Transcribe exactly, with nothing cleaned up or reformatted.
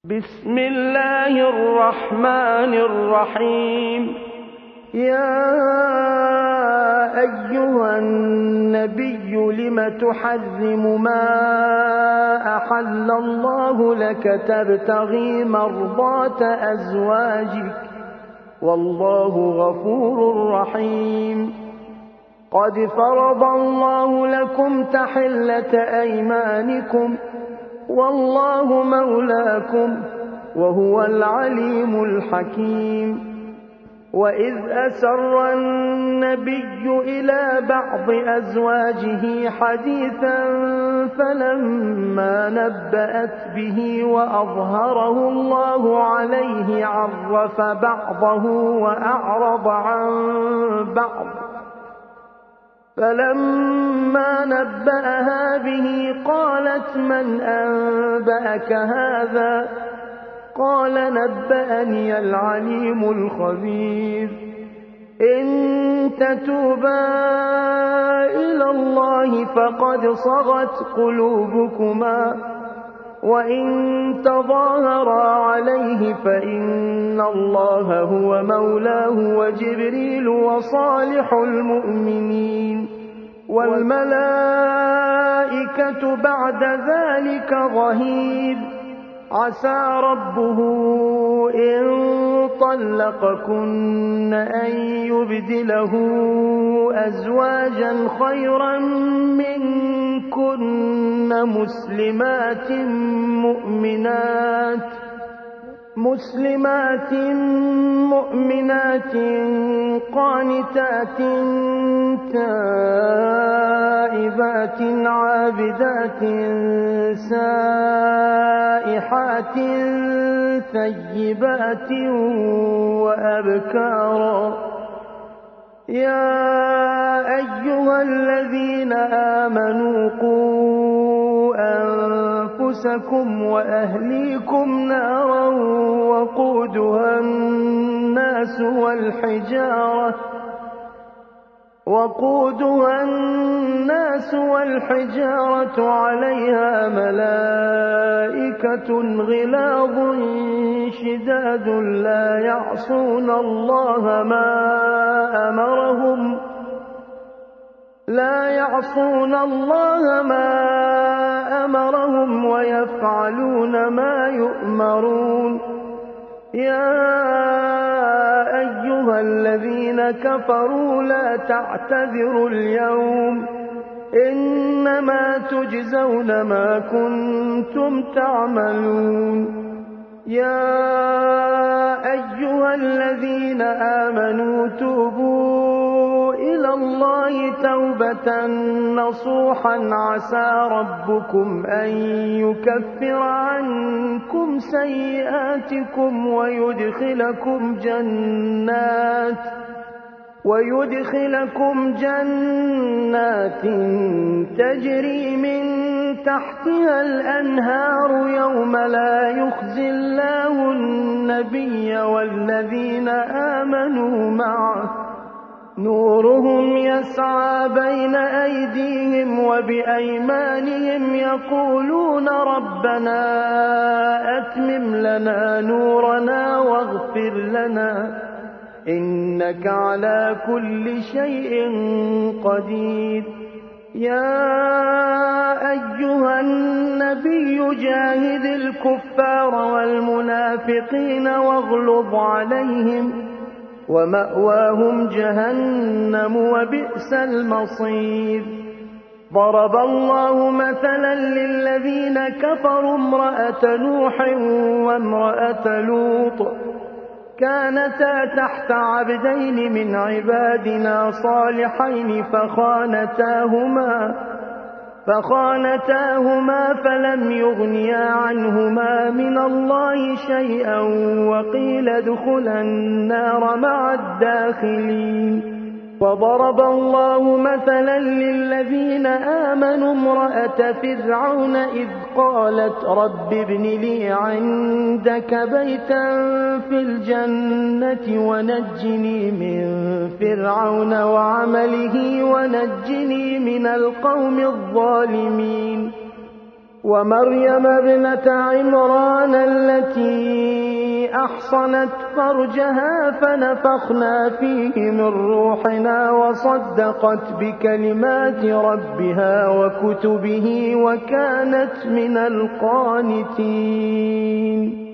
بسم الله الرحمن الرحيم. يا أيها النبي لم تحرم ما أحل الله لك تبتغي مرضات أزواجك والله غفور رحيم. قد فرض الله لكم تحلة أيمانكم والله مولاكم وهو العليم الحكيم. وإذ أسر النبي إلى بعض أزواجه حديثا فلما نبأت به وأظهره الله عليه عرف بعضه وأعرض عن بعض، فلما نبأها به قالت من أنبأك هذا؟ قال نبأني العليم الخبير. إن تتوبا إلى الله فقد صغت قلوبكما وإن تظاهرا عليه فإن الله هو مولاه وجبريل وصالح المؤمنين والملائكة بعد ذلك ظهير. عسى ربه إن طلقكن أن يبدله أزواجا خيرا منكن مسلمات مؤمنات مسلمات مؤمنات قانتات تائبات عابدات سائحات ثيبات وأبكارا. يا أيها الذين آمنوا قوا أنفسكم وأهليكم نارا وقودها الناس والحجارة وقودها الناس والحجارة عليها ملائكة غلاظ شداد لا يعصون الله ما أمرهم لا يعصون الله ما أمرهم ويفعلون ما يؤمرون. يا أيها الذين كفروا لا تعتذروا اليوم إنما تجزون ما كنتم تعملون. يا أيها الذين آمنوا توبوا إلى الله توبة نصوحا عسى ربكم أن يكفر عنكم سيئاتكم ويدخلكم جنات ويدخلكم جنات تجري من تحتها الأنهار يوم لا يخزي الله النبي والذين آمنوا معه نورهم يسعى بين أيديهم وبأيمانهم يقولون ربنا أتمم لنا نورنا واغفر لنا إنك على كل شيء قدير. يا أيها النبي جاهد الكفار والمنافقين واغلظ عليهم ومأواهم جهنم وبئس المصير. ضرب الله مثلا للذين كفروا امرأة نوح وامرأة لوط كانتا تحت عبدين من عبادنا صالحين فخانتاهما فخانتاهما فلم يغنيا عنهما من الله شيئا وقيل ادخلا النار مع الداخلين. وضرب الله مثلا للذين آمنوا امرأة فرعون إذ قالت رب ابن لي عندك بيتا في الجنة ونجني من فرعون وعمله ونجني من القوم الظالمين. ومريم ابنة عمران التي أحصنت فرجها فنفخنا فيه من روحنا وصدقت بكلمات ربها وكتبه وكانت من القانتين